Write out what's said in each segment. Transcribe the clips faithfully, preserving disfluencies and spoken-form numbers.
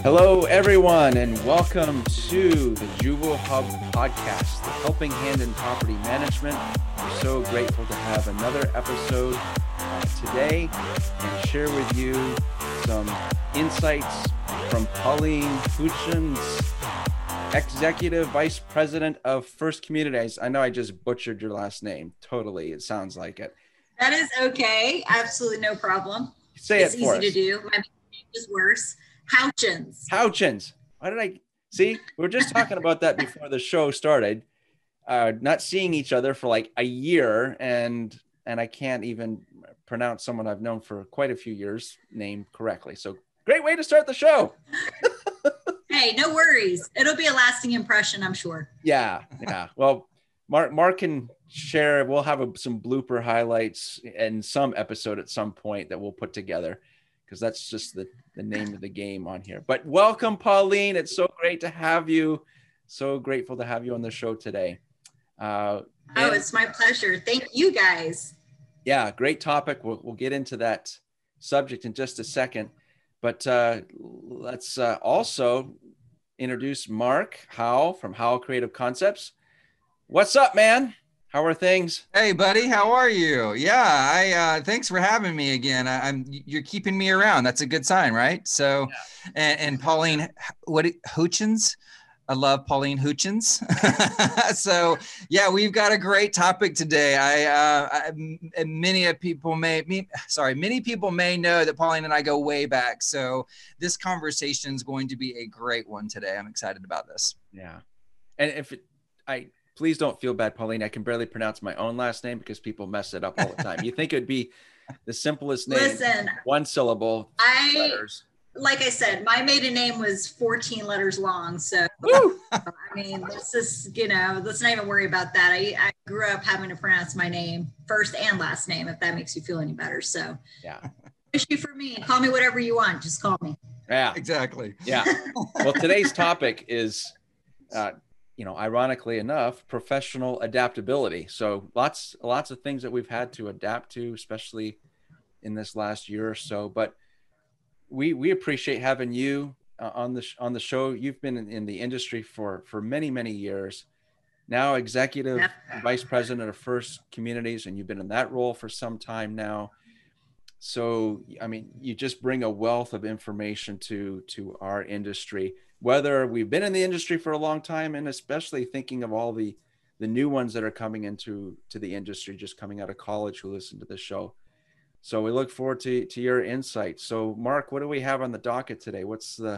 Hello, everyone, and welcome to the Juvo Hub podcast, the Helping Hand in Property Management. We're so grateful to have another episode uh, today and share with you some insights from Pauline Hutchins, Executive Vice President of First Communities. I know I just butchered your last name. Totally. It sounds like it. That is okay. Absolutely no problem. Say it's it for us. It's easy to do. My name is worse. Houchins. Houchins. Why did I see? We were just talking about that before the show started. Uh, not seeing each other for like a year, and and I can't even pronounce someone I've known for quite a few years' name correctly. So great way to start the show. Hey, no worries. It'll be a lasting impression, I'm sure. Yeah, yeah. Well, Mark, Mark can share. We'll have a, some blooper highlights and some episode at some point that we'll put together, because that's just the, the name of the game on here. But welcome, Pauline. It's so great to have you. So grateful to have you on the show today. Uh, oh, and, it's my pleasure. Thank you, guys. Yeah, great topic. We'll, we'll get into that subject in just a second. But uh, let's uh, also introduce Mark Howell from Howell Creative Concepts. What's up, man? How are things? Hey, buddy. How are you? Yeah, I. Uh, thanks for having me again. I, I'm. You're keeping me around. That's a good sign, right? So, yeah. and, and Pauline, what Hutchins? I love Pauline Hutchins. So, yeah, we've got a great topic today. I, uh, I many people may, me, sorry, many people may know that Pauline and I go way back. So, this conversation is going to be a great one today. I'm excited about this. Yeah, and if it, I. Please don't feel bad, Pauline. I can barely pronounce my own last name because people mess it up all the time. You think it would be the simplest name, Listen, one syllable I, letters. Like I said, my maiden name was fourteen letters long. So, I mean, let's just, you know, let's not even worry about that. I, I grew up having to pronounce my name, first and last name, if that makes you feel any better. So, yeah. Issue for me. Call me whatever you want. Just call me. Yeah, exactly. Yeah. Well, today's topic is, uh, you know, ironically enough, professional adaptability. So lots, lots of things that we've had to adapt to, especially in this last year or so. But we we appreciate having you uh, on the sh- on the show. You've been in, in the industry for for many many years. Now, executive yep. vice president of First Communities, and you've been in that role for some time now. So, I mean, you just bring a wealth of information to to our industry, whether we've been in the industry for a long time, and especially thinking of all the the new ones that are coming into to the industry, just coming out of college, who listen to the show. So we look forward to to your insights. So, Mark, what do we have on the docket today? What's the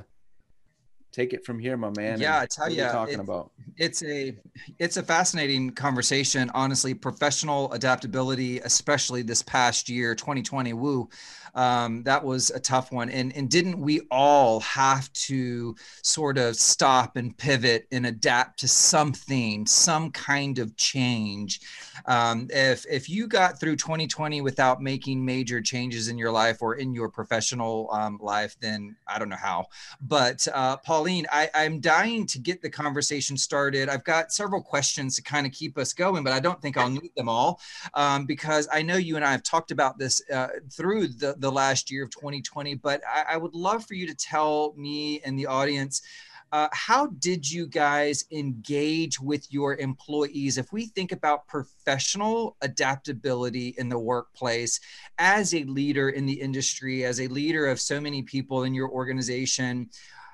take it from here, my man? Yeah, I tell you, talking about it's a it's a fascinating conversation. Honestly, professional adaptability, especially this past year, twenty twenty. Woo, um, that was a tough one. And and didn't we all have to sort of stop and pivot and adapt to something, some kind of change? Um, if if you got through twenty twenty without making major changes in your life or in your professional um, life, then I don't know how. But uh, Pauline, I, I'm dying to get the conversation started. I've got several questions to kind of keep us going, but I don't think I'll need them all um, because I know you and I have talked about this uh, through the, the last year of twenty twenty, but I, I would love for you to tell me and the audience, Uh, how did you guys engage with your employees? If we think about professional adaptability in the workplace, as a leader in the industry, as a leader of so many people in your organization,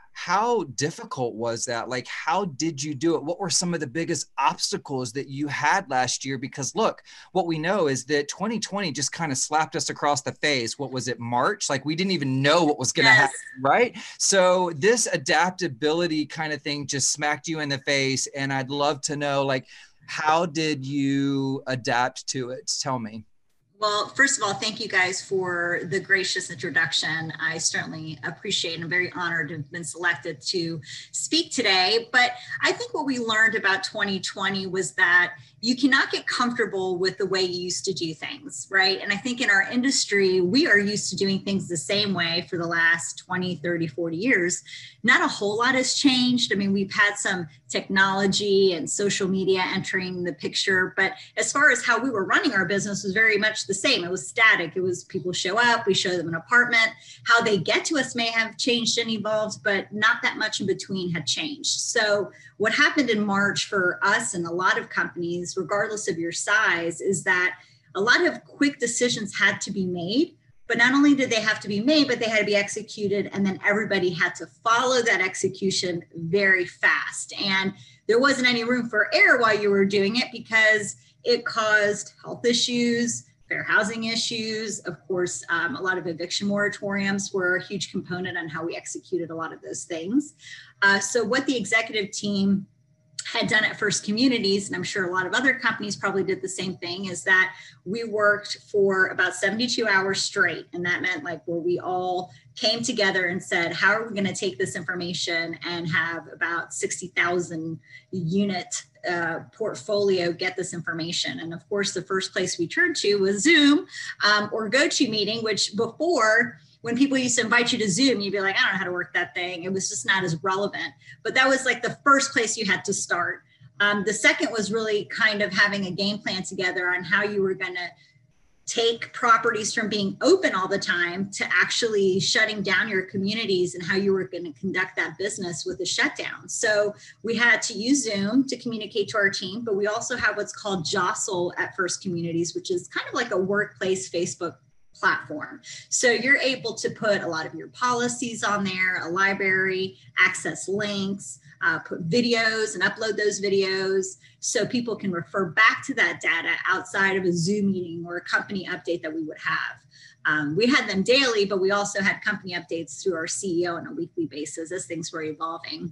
how difficult was that? Like, how did you do it? What were some of the biggest obstacles that you had last year? Because look, what we know is that twenty twenty just kind of slapped us across the face. What was it, March? Like, we didn't even know what was going to Yes. happen, right? So this adaptability kind of thing just smacked you in the face. And I'd love to know, like, how did you adapt to it? Tell me. Well, first of all, thank you guys for the gracious introduction. I certainly appreciate and I'm very honored to have been selected to speak today. But I think what we learned about twenty twenty was that you cannot get comfortable with the way you used to do things, right? And I think in our industry, we are used to doing things the same way for the last twenty, thirty, forty years. Not a whole lot has changed. I mean, we've had some technology and social media entering the picture, but as far as how we were running our business was very much the the same. It was static. It was people show up, we show them an apartment. How they get to us may have changed and evolved, but not that much in between had changed. So what happened in March for us and a lot of companies, regardless of your size, is that a lot of quick decisions had to be made. But not only did they have to be made, but they had to be executed. And then everybody had to follow that execution very fast. And there wasn't any room for error while you were doing it because it caused health issues, fair housing issues. Of course, um, a lot of eviction moratoriums were a huge component on how we executed a lot of those things. Uh, so what the executive team had done at First Communities, and I'm sure a lot of other companies probably did the same thing, is that we worked for about seventy-two hours straight. And that meant like where we all came together and said, how are we going to take this information and have about sixty thousand unit uh, portfolio get this information? And of course, the first place we turned to was Zoom um, or GoToMeeting, which before, when people used to invite you to Zoom, you'd be like, I don't know how to work that thing. It was just not as relevant. But that was like the first place you had to start. Um, the second was really kind of having a game plan together on how you were going to take properties from being open all the time to actually shutting down your communities and how you were going to conduct that business with a shutdown. So we had to use Zoom to communicate to our team, but we also have what's called Jostle at First Communities, which is kind of like a workplace Facebook platform. So you're able to put a lot of your policies on there, a library, access links, uh, put videos and upload those videos so people can refer back to that data outside of a Zoom meeting or a company update that we would have. Um, we had them daily, but we also had company updates through our C E O on a weekly basis as things were evolving.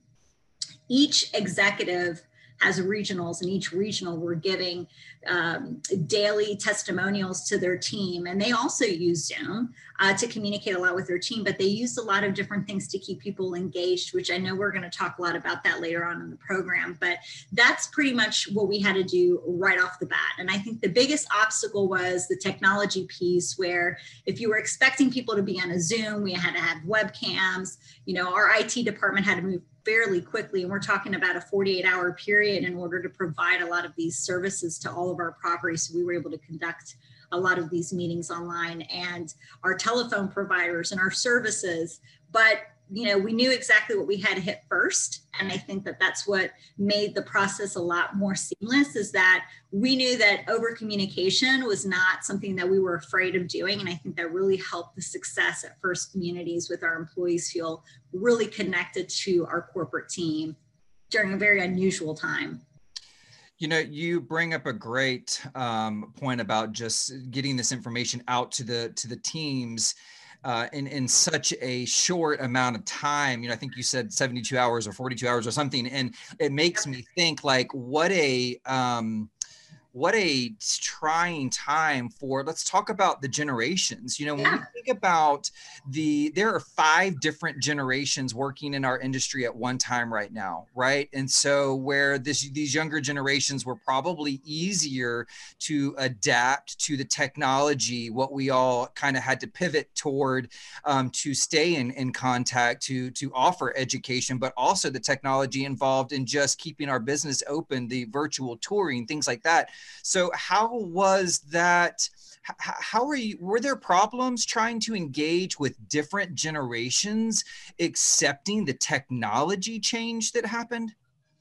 Each executive has regionals, and each regional were giving um, daily testimonials to their team. And they also use Zoom uh, to communicate a lot with their team, but they used a lot of different things to keep people engaged, which I know we're going to talk a lot about that later on in the program. But that's pretty much what we had to do right off the bat. And I think the biggest obstacle was the technology piece, where if you were expecting people to be on a Zoom, we had to have webcams. You know, our I T department had to move fairly quickly. And we're talking about a forty-eight hour period in order to provide a lot of these services to all of our properties. So we were able to conduct a lot of these meetings online, and our telephone providers and our services. But, you know, we knew exactly what we had to hit first. And I think that that's what made the process a lot more seamless, is that we knew that over communication was not something that we were afraid of doing. And I think that really helped the success at First Communities, with our employees feel really connected to our corporate team during a very unusual time. You know, you bring up a great um, point about just getting this information out to the to the teams uh, in in such a short amount of time. You know, I think you said seventy-two hours or forty-two hours or something, and it makes me think like what a um, what a trying time for, let's talk about the generations. You know, when Yeah. we think about the, there are five different generations working in our industry at one time right now, right? And so where this, these younger generations were probably easier to adapt to the technology, what we all kind of had to pivot toward um, to stay in, in contact, to, to offer education, but also the technology involved in just keeping our business open, the virtual touring, things like that. So how was that? How are you, were there problems trying to engage with different generations, accepting the technology change that happened?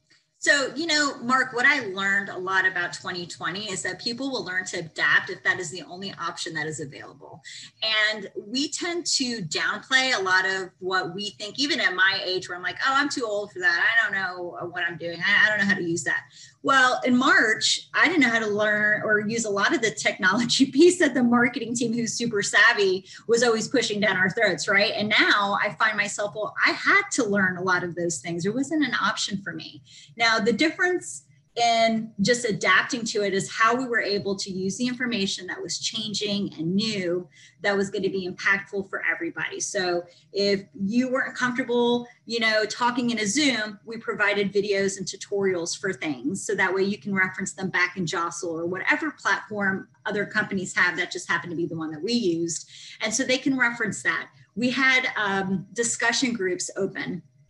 So, you know, Mark, what I learned a lot about twenty twenty is that people will learn to adapt if that is the only option that is available. And we tend to downplay a lot of what we think, even at my age, where I'm like, oh, I'm too old for that. I don't know what I'm doing. I, I don't know how to use that. Well, in March, I didn't know how to learn or use a lot of the technology piece that the marketing team, who's super savvy, was always pushing down our throats, right? And now I find myself, well, I had to learn a lot of those things. There wasn't an option for me. Now, the difference in just adapting to it is how we were able to use the information that was changing and new, that was going to be impactful for everybody. So if you weren't comfortable, you know, talking in a Zoom, we provided videos and tutorials for things. So that way you can reference them back in Jostle or whatever platform other companies have. That just happened to be the one that we used. And so they can reference that. We had um, discussion groups open.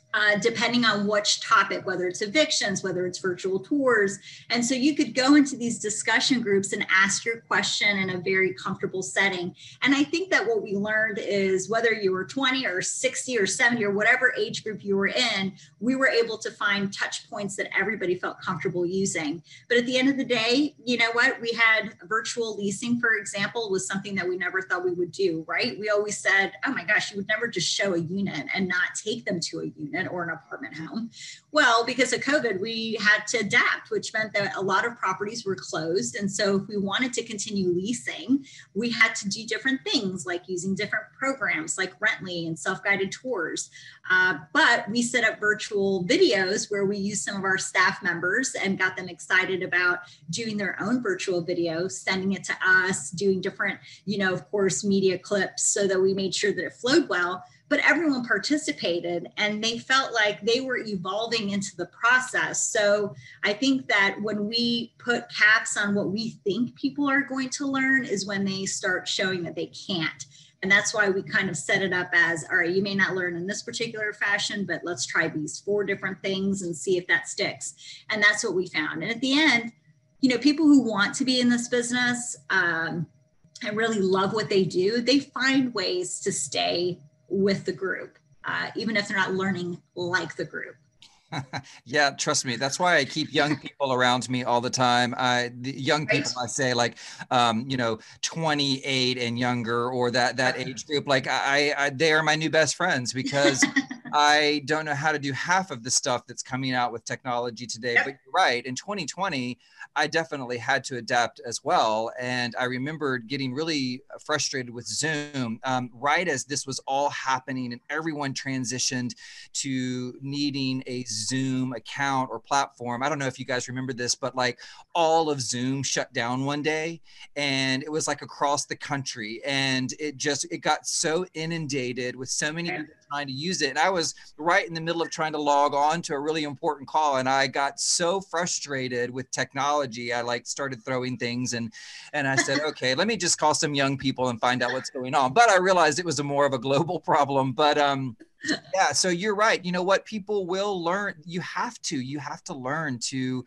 Uh, depending on which topic, whether it's evictions, whether it's virtual tours. And so you could go into these discussion groups and ask your question in a very comfortable setting. And I think that what we learned is whether you were twenty or sixty or seventy or whatever age group you were in, we were able to find touch points that everybody felt comfortable using. But at the end of the day, you know what? We had virtual leasing, for example, was something that we never thought we would do, right? We always said, oh my gosh, you would never just show a unit and not take them to a unit or an apartment home. Well, because of COVID, we had to adapt, which meant that a lot of properties were closed. And so if we wanted to continue leasing, we had to do different things like using different programs like Rently and self-guided tours. Uh, but we set up virtual videos where we used some of our staff members and got them excited about doing their own virtual videos, sending it to us, doing different, you know, of course, media clips so that we made sure that it flowed well. But everyone participated and they felt like they were evolving into the process. So I think that when we put caps on what we think people are going to learn is when they start showing that they can't. And that's why we kind of set it up as, all right, you may not learn in this particular fashion, but let's try these four different things and see if that sticks. And that's what we found. And at the end, you know, people who want to be in this business um, and really love what they do, they find ways to stay with the group, uh, even if they're not learning like the group. Yeah, trust me. That's why I keep young people around me all the time. I, the young people, right. I say like, um, you know, twenty-eight and younger, or that, that age group, like I, I, they are my new best friends because I don't know how to do half of the stuff that's coming out with technology today. Yep. But you're right. In twenty twenty, I definitely had to adapt as well. And I remembered getting really frustrated with Zoom um, right as this was all happening and everyone transitioned to needing a Zoom account or platform. I don't know if you guys remember this, but like all of Zoom shut down one day and it was like across the country. And it just, it got so inundated with so many people trying to use it. And I was right in the middle of trying to log on to a really important call. And I got so frustrated with technology. I like started throwing things and, and I said, okay, let me just call some young people and find out what's going on. But I realized it was a more of a global problem. But um, yeah, so you're right. You know what? People will learn. You have to, you have to learn to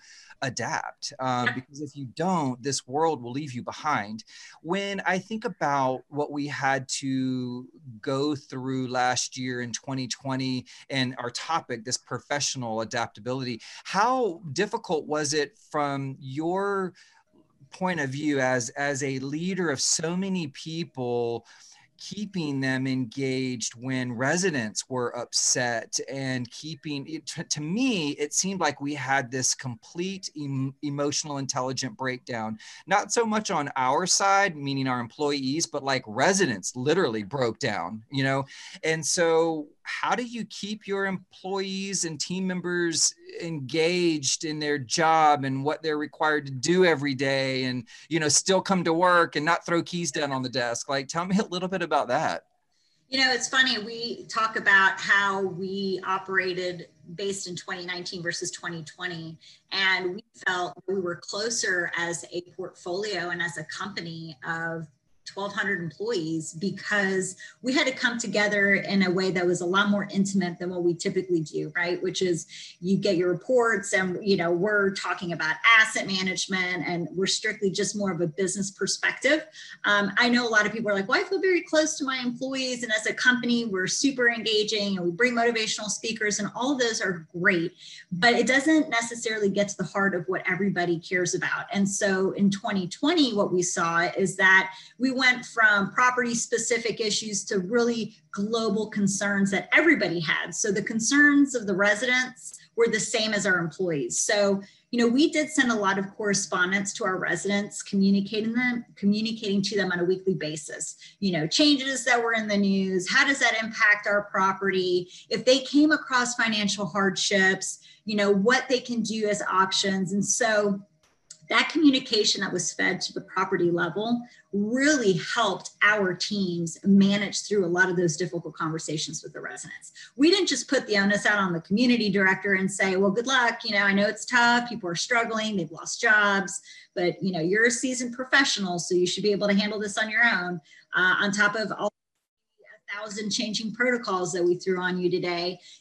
adapt um, because if you don't, this world will leave you behind. When I think about what we had to go through last year in twenty twenty and our topic, this professional adaptability, how difficult was it from your point of view as, as a leader of so many people, keeping them engaged when residents were upset and keeping it, to, to me, it seemed like we had this complete em, emotional intelligent breakdown, not so much on our side, meaning our employees, but like residents literally broke down, you know? And so how do you keep your employees and team members engaged in their job and what they're required to do every day and, you know, still come to work and not throw keys down on the desk? Like, tell me a little bit about that. You know, it's funny. We talk about how we operated based in twenty nineteen versus twenty twenty. And we felt we were closer as a portfolio and as a company of twelve hundred employees because we had to come together in a way that was a lot more intimate than what we typically do, right? Which is you get your reports and, you know, we're talking about asset management and we're strictly just more of a business perspective. Um, I know a lot of people are like, well, I feel very close to my employees. And as a company, we're super engaging and we bring motivational speakers and all of those are great, but it doesn't necessarily get to the heart of what everybody cares about. And so in twenty twenty, what we saw is that we went from property specific issues to really global concerns that everybody had. So the concerns of the residents were the same as our employees. So, you know, we did send a lot of correspondence to our residents, communicating them, communicating to them on a weekly basis, you know, changes that were in the news, how does that impact our property? If they came across financial hardships, you know, what they can do as options. And so that communication that was fed to the property level really helped our teams manage through a lot of those difficult conversations with the residents. We didn't just put the onus out on the community director and say, well, good luck. You know, I know it's tough. People are struggling. They've lost jobs, but you know, you're a seasoned professional, so you should be able to handle this on your own. Uh, on top of all thousand changing protocols that we threw on you today.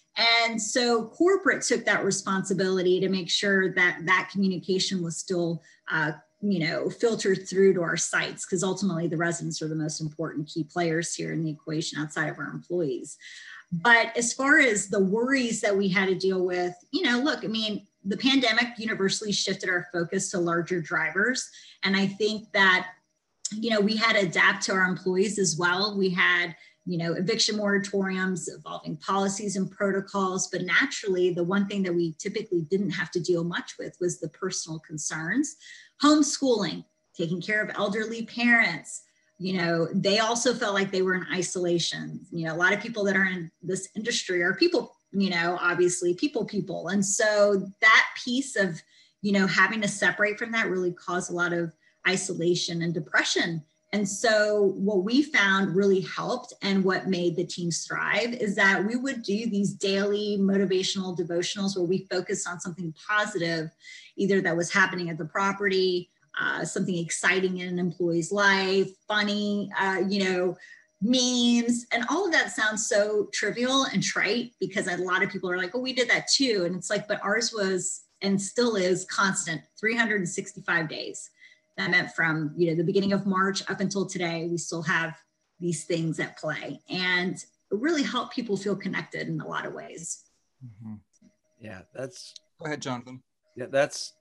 And so corporate took that responsibility to make sure that that communication was still, uh, you know, filtered through to our sites, because ultimately the residents are the most important key players here in the equation outside of our employees. But as far as the worries that we had to deal with, you know, look, I mean, the pandemic universally shifted our focus to larger drivers. And I think that, you know, we had to adapt to our employees as well. We had, you know, eviction moratoriums, evolving policies and protocols. But naturally, the one thing that we typically didn't have to deal much with was the personal concerns. Homeschooling, taking care of elderly parents. You know, they also felt like they were in isolation. You know, a lot of people that are in this industry are people, you know, obviously people, people. And so that piece of, you know, having to separate from that really caused a lot of isolation and depression. And so what we found really helped, and what made the teams thrive, is that we would do these daily motivational devotionals where we focused on something positive, either that was happening at the property, Uh, something exciting in an employee's life, funny, uh, you know, memes, and all of that sounds so trivial and trite, because a lot of people are like, oh, we did that too. And it's like, but ours was, and still is, constant, three hundred sixty-five days. That meant from, you know, the beginning of March up until today, we still have these things at play, and it really help people feel connected in a lot of ways. Mm-hmm. Yeah, that's. Go ahead, Jonathan. Yeah, that's.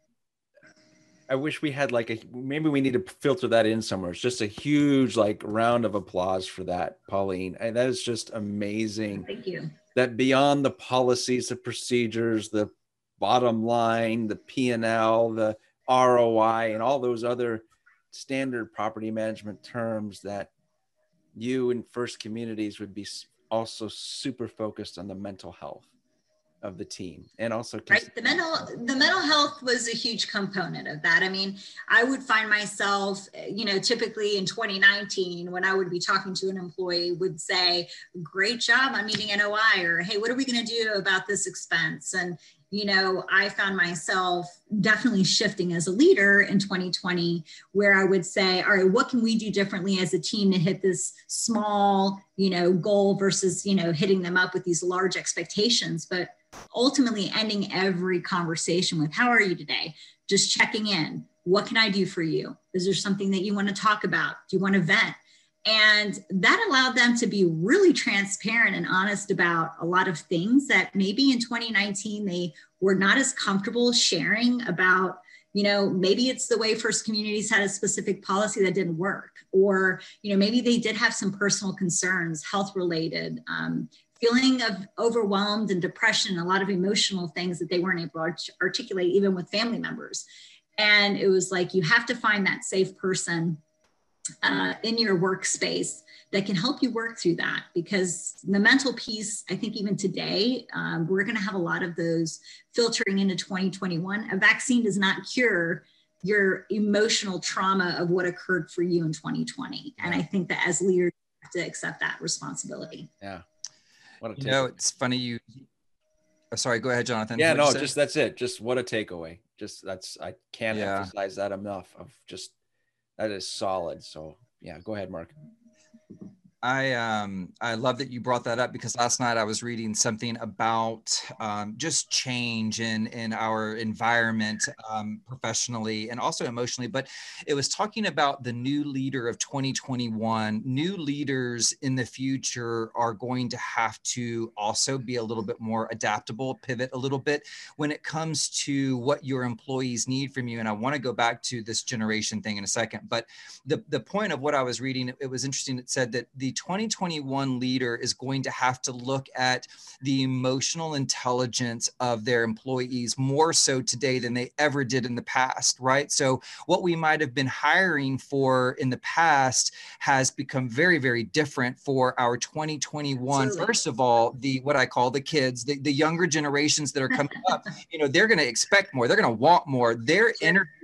I wish we had like a, maybe we need to filter that in somewhere. It's just a huge like round of applause for that, Pauline. And that is just amazing. Thank you. That beyond the policies, the procedures, the bottom line, the P and L, the R O I, and all those other standard property management terms, that you and First Communities would be also super focused on the mental health of the team, and also right the mental the mental health was a huge component of that. I mean, I would find myself, you know, typically in twenty nineteen, when I would be talking to an employee, would say, great job on meeting N O I, or hey, what are we going to do about this expense? And you know, I found myself definitely shifting as a leader in twenty twenty, where I would say, all right, what can we do differently as a team to hit this small, you know, goal versus, you know, hitting them up with these large expectations, but ultimately ending every conversation with, how are you today? Just checking in. What can I do for you? Is there something that you want to talk about? Do you want to vent? And that allowed them to be really transparent and honest about a lot of things that maybe in twenty nineteen, they were not as comfortable sharing about. You know, maybe it's the way First Communities had a specific policy that didn't work, or, you know, maybe they did have some personal concerns, health related, um, feeling of overwhelmed and depression, a lot of emotional things that they weren't able to articulate even with family members. And it was like, you have to find that safe person uh, in your workspace that can help you work through that, because the mental piece, I think even today, um, we're going to have a lot of those filtering into twenty twenty-one. A vaccine does not cure your emotional trauma of what occurred for you in twenty twenty. And I think that as leaders, we have to accept that responsibility. Yeah. What a you know, it's funny you, oh, sorry, go ahead, Jonathan. Yeah, no, just, that's it. Just what a takeaway. Just that's, I can't yeah. emphasize that enough, of just, that is solid. So yeah, go ahead, Mark. I um I love that you brought that up, because last night I was reading something about um, just change in in our environment, um, professionally and also emotionally. But it was talking about the new leader of twenty twenty-one. New leaders in the future are going to have to also be a little bit more adaptable, pivot a little bit when it comes to what your employees need from you. And I want to go back to this generation thing in a second. But the the point of what I was reading, it was interesting. It said that the twenty twenty-one leader is going to have to look at the emotional intelligence of their employees more so today than they ever did in the past, right? So what we might have been hiring for in the past has become very, very different for our twenty twenty-one. Absolutely. First of all, the what I call the kids, the, the younger generations that are coming up, you know, they're going to expect more. They're going to want more. Their energy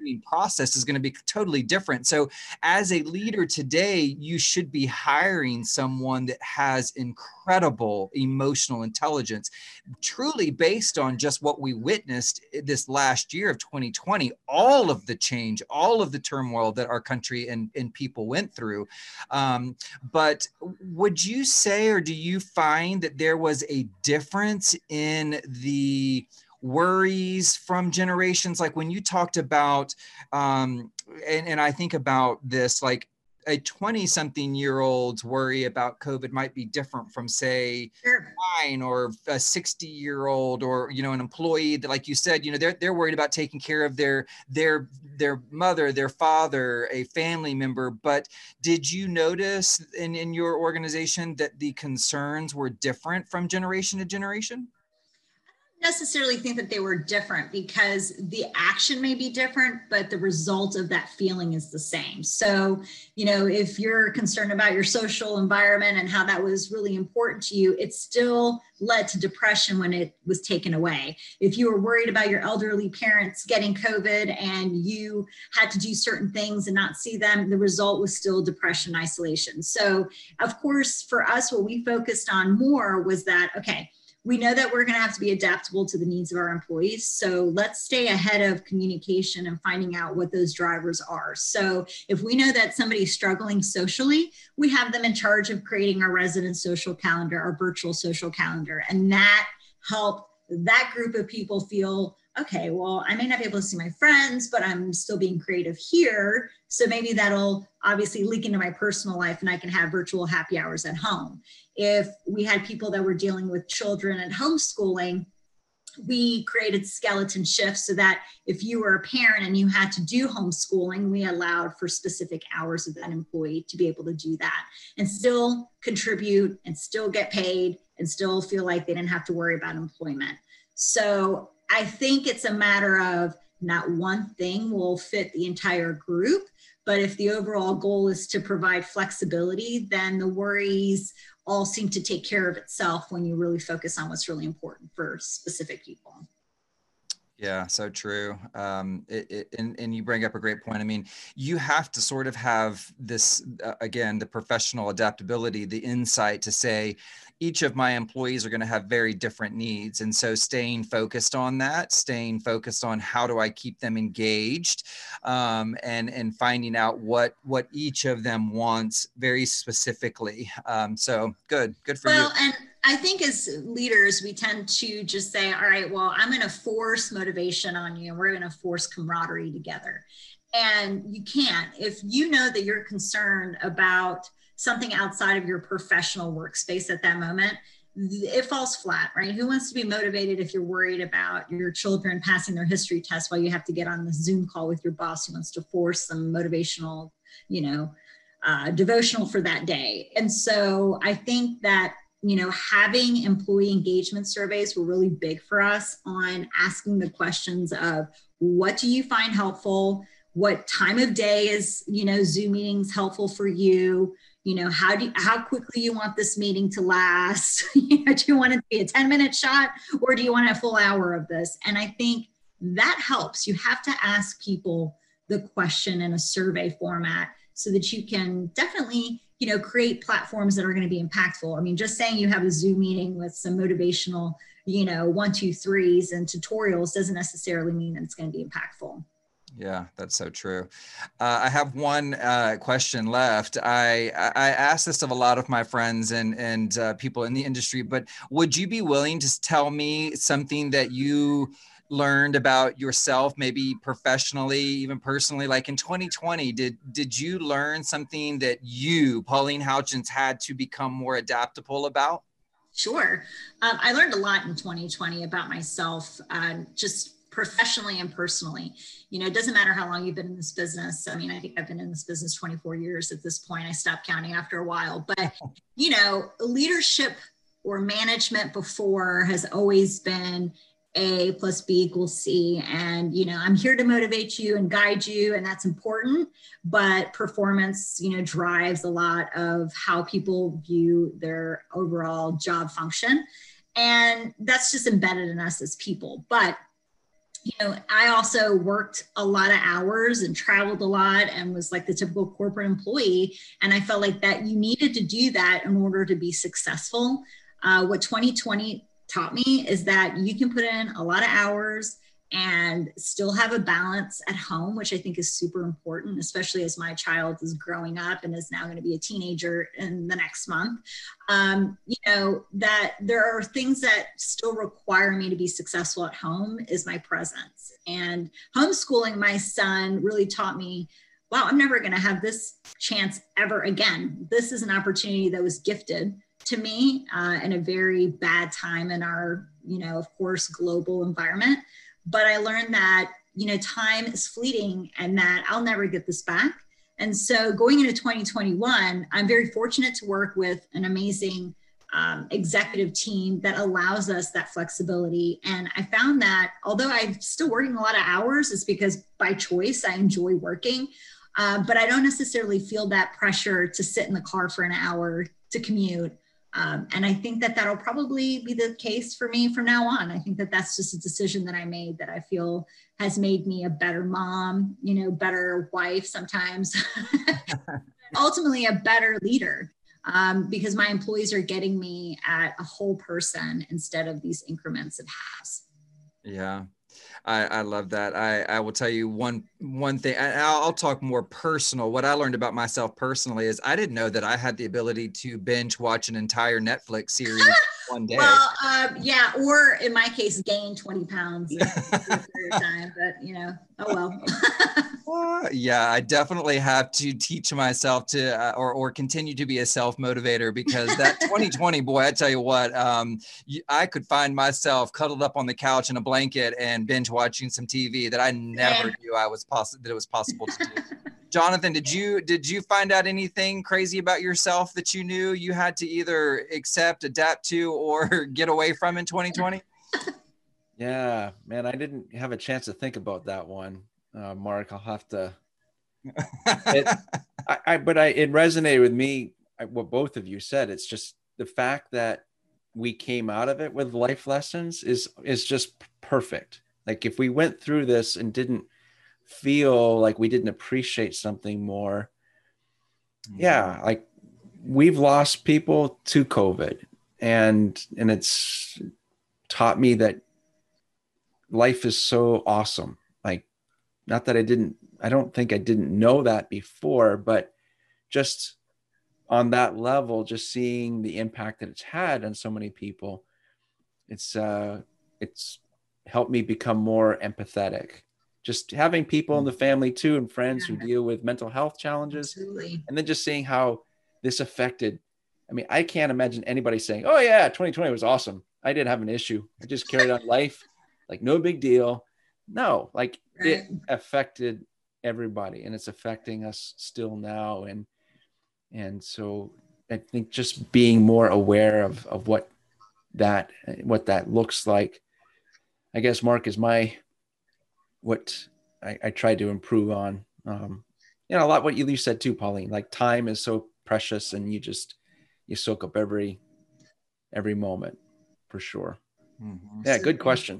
recruiting process is going to be totally different. So as a leader today, you should be hiring someone that has incredible emotional intelligence, truly based on just what we witnessed this last year of twenty twenty, all of the change, all of the turmoil that our country and, and people went through. Um, but would you say, or do you find that there was a difference in the worries from generations? Like when you talked about, um, and, and I think about this, like a twenty something year old's worry about COVID might be different from, say, Sure. mine, or a sixty year old, or, you know, an employee that, like you said, you know, they're, they're worried about taking care of their, their, their mother, their father, a family member. But did you notice in, in your organization that the concerns were different from generation to generation? Necessarily think that they were different, because the action may be different, but the result of that feeling is the same. So, you know, if you're concerned about your social environment and how that was really important to you, it still led to depression when it was taken away. If you were worried about your elderly parents getting COVID and you had to do certain things and not see them, the result was still depression, isolation. So, of course, for us, what we focused on more was that, okay, we know that we're going to have to be adaptable to the needs of our employees. So let's stay ahead of communication and finding out what those drivers are. So if we know that somebody's struggling socially, we have them in charge of creating our resident social calendar, our virtual social calendar. And that helped that group of people feel, okay, well, I may not be able to see my friends, but I'm still being creative here. So maybe that'll obviously leak into my personal life and I can have virtual happy hours at home. If we had people that were dealing with children and homeschooling, we created skeleton shifts so that if you were a parent and you had to do homeschooling, we allowed for specific hours of that employee to be able to do that and still contribute and still get paid and still feel like they didn't have to worry about employment. So I think it's a matter of not one thing will fit the entire group, but if the overall goal is to provide flexibility, then the worries all seem to take care of itself when you really focus on what's really important for specific people. Yeah, so true. Um, it, it, and, and you bring up a great point. I mean, you have to sort of have this, uh, again, the professional adaptability, the insight to say, each of my employees are going to have very different needs. And so staying focused on that, staying focused on how do I keep them engaged, um, and, and finding out what, what each of them wants very specifically. Um, so good, good for well, you. And I think as leaders, we tend to just say, all right, well, I'm going to force motivation on you and we're going to force camaraderie together. And you can't. If you know that you're concerned about something outside of your professional workspace at that moment, it falls flat, right? Who wants to be motivated if you're worried about your children passing their history test while you have to get on the Zoom call with your boss who wants to force some motivational, you know, uh, devotional for that day? And so I think that, you know, having employee engagement surveys were really big for us on asking the questions of what do you find helpful? What time of day is, you know, Zoom meetings helpful for you? You know, how do you, how quickly you want this meeting to last? You know, do you want it to be a ten minute shot or do you want a full hour of this? And I think that helps. You have to ask people the question in a survey format so that you can definitely, you know, create platforms that are going to be impactful. I mean, just saying you have a Zoom meeting with some motivational, you know, one, two, threes and tutorials doesn't necessarily mean that it's going to be impactful. Yeah, that's so true. Uh, I have one uh, question left. I, I asked this of a lot of my friends and, and uh, people in the industry, but would you be willing to tell me something that you learned about yourself, maybe professionally, even personally? Like in twenty twenty, did, did you learn something that you, Pauline Houchins, had to become more adaptable about? Sure. Um, I learned a lot in twenty twenty about myself, uh, just professionally and personally. You know, it doesn't matter how long you've been in this business. I mean, I think I've been in this business twenty-four years at this point. I stopped counting after a while, but, you know, leadership or management before has always been A plus B equals C. And, you know, I'm here to motivate you and guide you, and that's important. But performance, you know, drives a lot of how people view their overall job function. And that's just embedded in us as people. But, you know, I also worked a lot of hours and traveled a lot and was like the typical corporate employee. And I felt like that you needed to do that in order to be successful. Uh, what twenty twenty taught me is that you can put in a lot of hours and still have a balance at home, which I think is super important, especially as my child is growing up and is now going to be a teenager in the next month. Um, you know, that there are things that still require me to be successful at home is my presence. And homeschooling my son really taught me, wow, I'm never going to have this chance ever again. This is an opportunity that was gifted to me uh, in a very bad time in our, you know, of course, global environment. But I learned that, you know, time is fleeting and that I'll never get this back. And so going into twenty twenty-one, I'm very fortunate to work with an amazing um, executive team that allows us that flexibility. And I found that although I'm still working a lot of hours, it's because by choice, I enjoy working, uh, but I don't necessarily feel that pressure to sit in the car for an hour to commute. Um, and I think that that'll probably be the case for me from now on. I think that that's just a decision that I made that I feel has made me a better mom, you know, better wife sometimes, ultimately a better leader, um, because my employees are getting me at a whole person instead of these increments of halves. Yeah. I, I love that. I, I will tell you one one thing. I, I'll, I'll talk more personal. What I learned about myself personally is I didn't know that I had the ability to binge watch an entire Netflix series one day. Well, uh, yeah, or in my case, gain twenty pounds in a period of time. But you know, oh well. Uh, yeah, I definitely have to teach myself to, uh, or or continue to be a self-motivator, because that twenty twenty, boy, I tell you what, um, you, I could find myself cuddled up on the couch in a blanket and binge watching some T V that I never knew I was possible that it was possible to do. Jonathan, did you did you find out anything crazy about yourself that you knew you had to either accept, adapt to, or get away from in twenty twenty? Yeah, man, I didn't have a chance to think about that one. Uh, Mark, I'll have to. It, I, I, but I, it resonated with me. I, what both of you said. It's just the fact that we came out of it with life lessons is is just perfect. Like if we went through this and didn't feel like we didn't appreciate something more, mm-hmm. yeah, like we've lost people to COVID, and and it's taught me that life is so awesome. Like, not that I didn't, I don't think I didn't know that before, but just on that level, just seeing the impact that it's had on so many people, it's, uh, it's helped me become more empathetic. Just having people in the family too, and friends yeah. who deal with mental health challenges. Absolutely. And then just seeing how this affected, I mean, I can't imagine anybody saying, oh yeah, twenty twenty was awesome. I didn't have an issue. I just carried on life. Like no big deal. No, like right. It affected everybody, and it's affecting us still now. And, and so I think just being more aware of, of what that, what that looks like, I guess, Mark, is my, what I, I tried to improve on. Um, you know, a lot what you said too, Pauline, like time is so precious, and you just, you soak up every, every moment for sure. Mm-hmm. Yeah. Good question.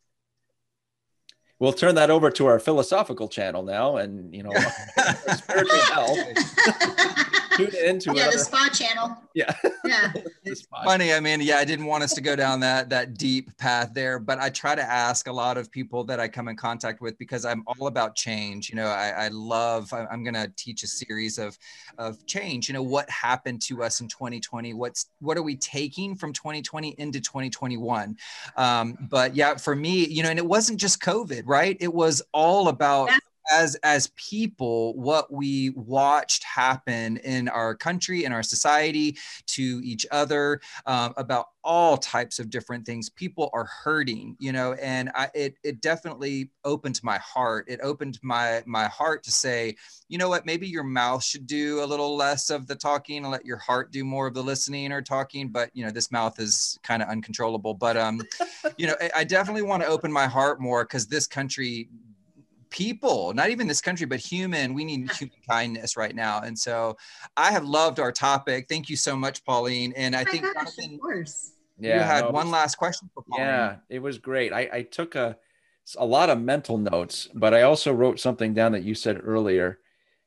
We'll turn that over to our philosophical channel now, and you know, spiritual health. Tune into yeah, the spa channel. Yeah, yeah. It's funny. I mean, yeah, I didn't want us to go down that that deep path there, but I try to ask a lot of people that I come in contact with, because I'm all about change. You know, I, I love. I'm going to teach a series of of change. You know, what happened to us in twenty twenty? What's what are we taking from twenty twenty into twenty twenty-one? Um, but yeah, for me, you know, and it wasn't just COVID, right? It was all about. Yeah. As as people, what we watched happen in our country, in our society, to each other, um, about all types of different things. People are hurting, you know, and I, it it definitely opened my heart. It opened my my heart to say, you know what, maybe your mouth should do a little less of the talking and let your heart do more of the listening or talking. But you know, this mouth is kind of uncontrollable. But um, you know, I, I definitely want to open my heart more, because this country. People, not even this country, but human, we need human kindness right now. And so I have loved our topic. Thank you so much, Pauline. And I oh think, gosh, Jonathan, of course. Yeah, you had no, one last question for Pauline. Yeah, it was great. I, I took a a lot of mental notes, but I also wrote something down that you said earlier.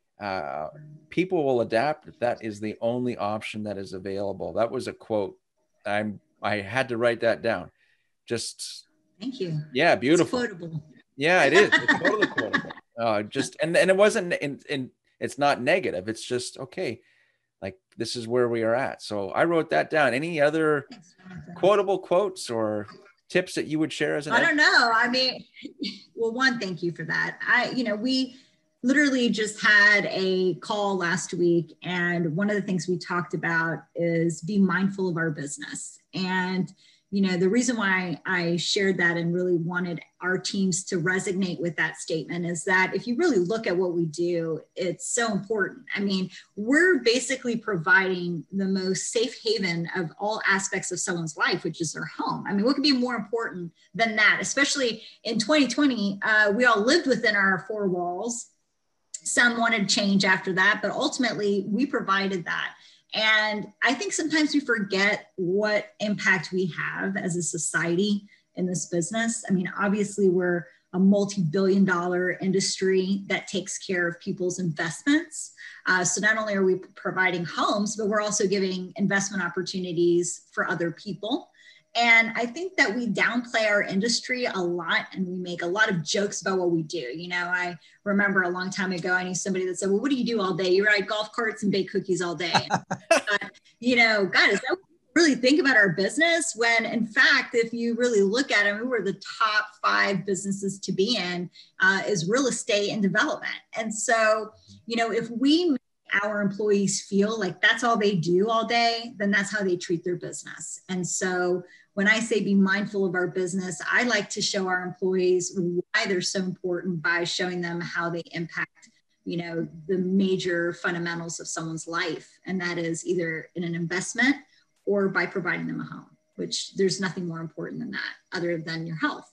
Uh, people will adapt if that is the only option that is available. That was a quote. I'm, I had to write that down. Just, thank you. Yeah. Beautiful. It's quotable. Yeah, it is. It's totally quotable. Uh, just, and, and it wasn't, and, and it's not negative. It's just, okay, like this is where we are at. So I wrote that down. Any other Thanks, quotable quotes or tips that you would share as an I don't know. I mean, well, one, thank you for that. I, you know, we literally just had a call last week, and one of the things we talked about is be mindful of our business. And, you know, the reason why I shared that and really wanted our teams to resonate with that statement is that if you really look at what we do, it's so important. I mean, we're basically providing the most safe haven of all aspects of someone's life, which is their home. I mean, what could be more important than that? Especially in twenty twenty, uh, we all lived within our four walls. Some wanted change after that, but ultimately we provided that. And I think sometimes we forget what impact we have as a society in this business. I mean, obviously we're a multi-billion dollar industry that takes care of people's investments. Uh, so not only are we providing homes, but we're also giving investment opportunities for other people. And I think that we downplay our industry a lot, and we make a lot of jokes about what we do. You know, I remember a long time ago, I knew somebody that said, well, what do you do all day? You ride golf carts and bake cookies all day. uh, you know, God, is that what we really think about our business? When in fact, if you really look at it, we were the top five businesses to be in uh, is real estate and development. And so, you know, if we make our employees feel like that's all they do all day, then that's how they treat their business. And so when I say be mindful of our business, I like to show our employees why they're so important by showing them how they impact, you know, the major fundamentals of someone's life. And that is either in an investment or by providing them a home, which there's nothing more important than that other than your health.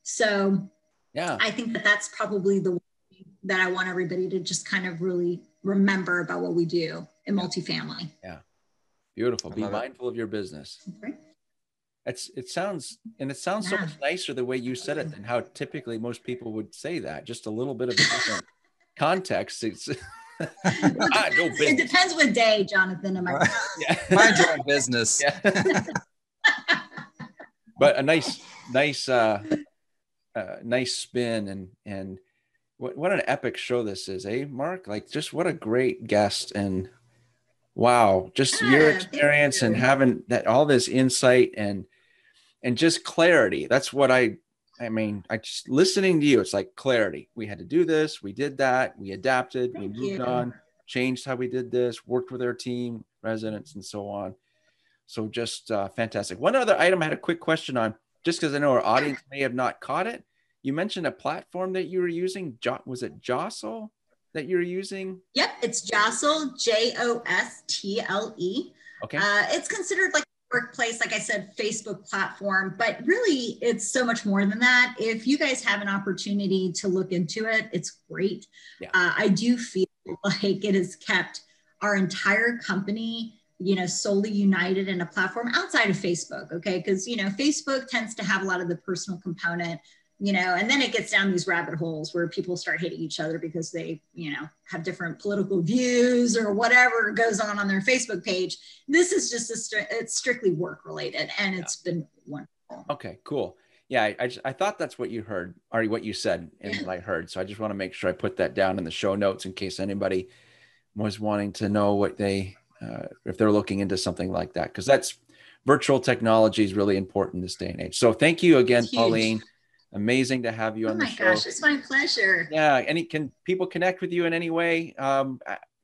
So yeah, I think that that's probably the way that I want everybody to just kind of really remember about what we do in multifamily. Yeah. Beautiful. Be mindful it. of your business. Okay. It's, it sounds, and it sounds yeah. so much nicer the way you said it than how typically most people would say that. Just a little bit of a different context. It's ah, no it depends what day, Jonathan. Am I? Yeah. Mind your own business. Yeah. But a nice, nice, uh, uh, nice spin, and and what what an epic show this is, eh, Mark? Like, just what a great guest, and wow, just yeah, your experience you. and having that all this insight and and just clarity. That's what I. I mean, I just listening to you, it's like clarity. We had to do this. We did that. We adapted. Thank we moved you. on, changed how we did this, worked with our team, residents, and so on. So just uh, fantastic. One other item I had a quick question on, just because I know our audience may have not caught it. You mentioned a platform that you were using. Jo- was it Jostle that you're using? Yep, it's Jostle, J O S T L E. Okay. Uh, it's considered like workplace, like I said, Facebook platform, but really it's so much more than that. If you guys have an opportunity to look into it, it's great. Yeah. Uh, I do feel like it has kept our entire company, you know, solely united in a platform outside of Facebook. Okay. Cause you know, Facebook tends to have a lot of the personal component, you know, and then it gets down these rabbit holes where people start hitting each other because they, you know, have different political views or whatever goes on on their Facebook page. This is just, a stri- it's strictly work related, and it's yeah. been wonderful. Okay, cool. Yeah, I, I, just, I thought that's what you heard, or what you said and yeah. what I heard. So I just want to make sure I put that down in the show notes in case anybody was wanting to know what they, uh, if they're looking into something like that, because that's virtual technology is really important this day and age. So thank you again, Pauline. Amazing to have you oh on the my show. Gosh, it's my pleasure. Yeah. Any, can people connect with you in any way um,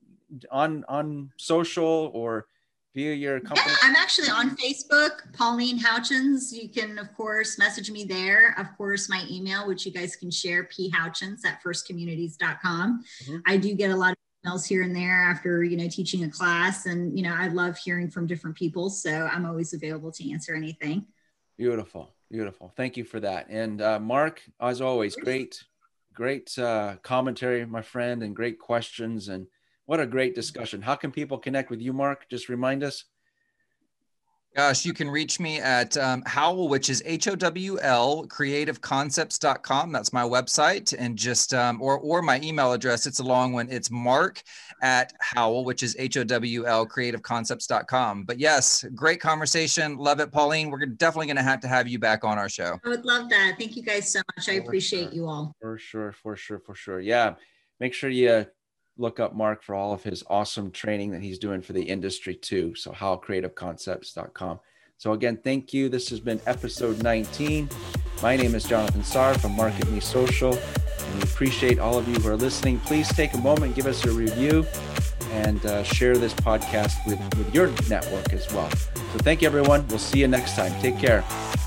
on, on social or via your company? Yeah, I'm actually on Facebook, Pauline Houchins. You can, of course, message me there. Of course, my email, which you guys can share, p houchins at first communities dot com. Mm-hmm. I do get a lot of emails here and there after, you know, teaching a class, and, you know, I love hearing from different people. So I'm always available to answer anything. Beautiful. Beautiful. Thank you for that. And uh, Mark, as always, great, great uh, commentary, my friend, and great questions. And what a great discussion. How can people connect with you, Mark? Just remind us. Gosh, you can reach me at um, Howl, which is H O W L, creative concepts dot com. That's my website. And just, um, or, or my email address, it's a long one. It's Mark at Howl, which is H O W L, creative concepts dot com. But yes, great conversation. Love it, Pauline. We're definitely going to have to have you back on our show. I would love that. Thank you guys so much. I appreciate you all. For sure, for sure, for sure. Yeah. Make sure you look up Mark for all of his awesome training that he's doing for the industry too. So howl creative concepts dot com. So again, thank you. This has been episode nineteen. My name is Jonathan Sarr from Market Me Social, and we appreciate all of you who are listening. Please take a moment, give us a review, and uh, share this podcast with, with your network as well. So thank you, everyone. We'll see you next time. Take care.